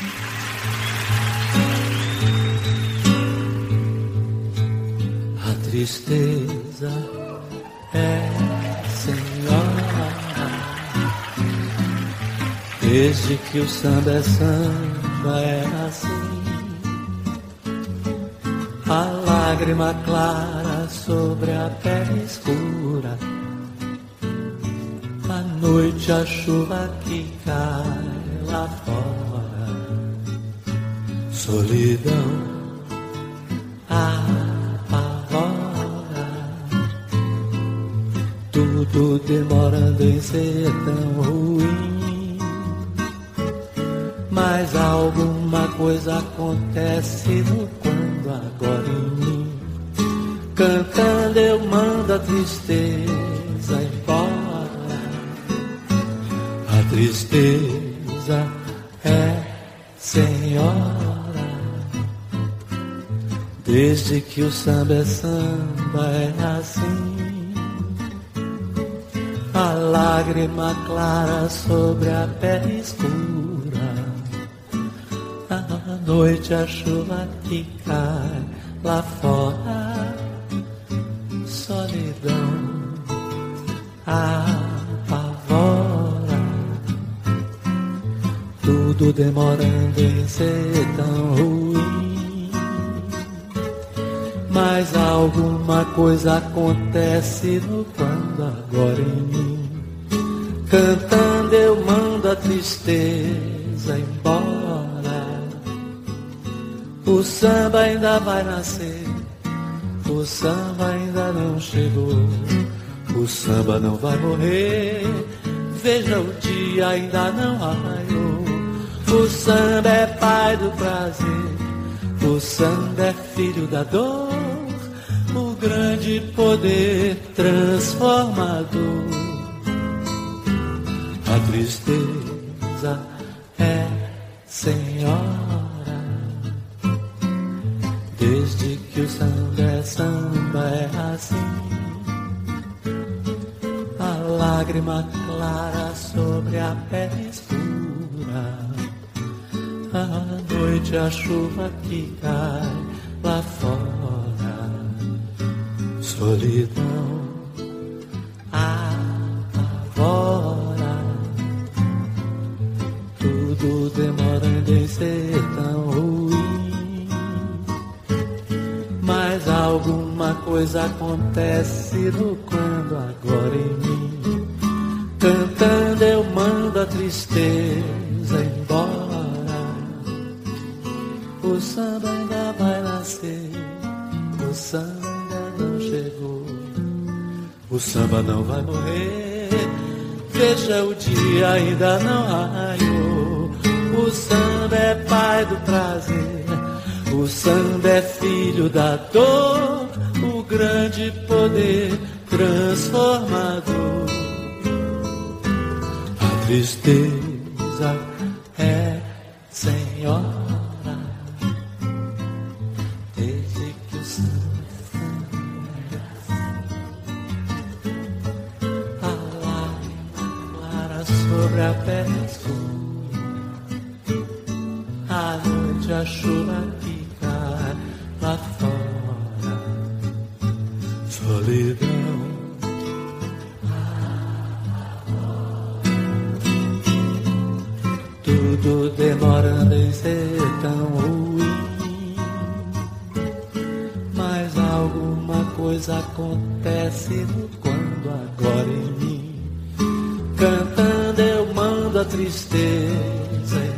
A tristeza é senhora, desde que o samba é samba é assim. A lágrima clara sobre a pele escura, à noite a chuva que cai lá fora. Solidão tudo demorando em ser tão ruim, mas alguma coisa acontece no quando agora em mim. Cantando eu mando a tristeza embora. A tristeza é senhora, desde que o samba é samba é assim. A lágrima clara sobre a pele escura, à noite a chuva que cai lá fora. Solidão apavora, tudo demorando em ser tão ruim, mas alguma coisa acontece no quando agora em mim. Cantando eu mando a tristeza embora. O samba ainda vai nascer, o samba ainda não chegou, o samba não vai morrer, veja o dia ainda não raiou. O samba é pai do prazer, o samba é filho da dor, o grande poder transformador. A tristeza é senhora, desde que o samba é assim. A lágrima clara sobre a pele escura, à noite a chuva que cai lá fora. Solidão apavora, tudo demorando em ser tão ruim, mas alguma coisa acontece no quando agora em mim. Cantando eu mando a tristeza embora. O samba ainda vai nascer, o samba ainda não chegou, o samba não vai morrer, veja o dia ainda não raiou. O samba é pai do prazer, o samba é filho da dor, o grande poder transformador. A tristeza é senhora, desde que o samba é a lágrima clara sobre a pele escura, à noite a chuva que cai lá fora. Solidão tudo demorando em ser tão ruim, mas alguma coisa acontece no quando agora em mim. Cantando eu mando a tristeza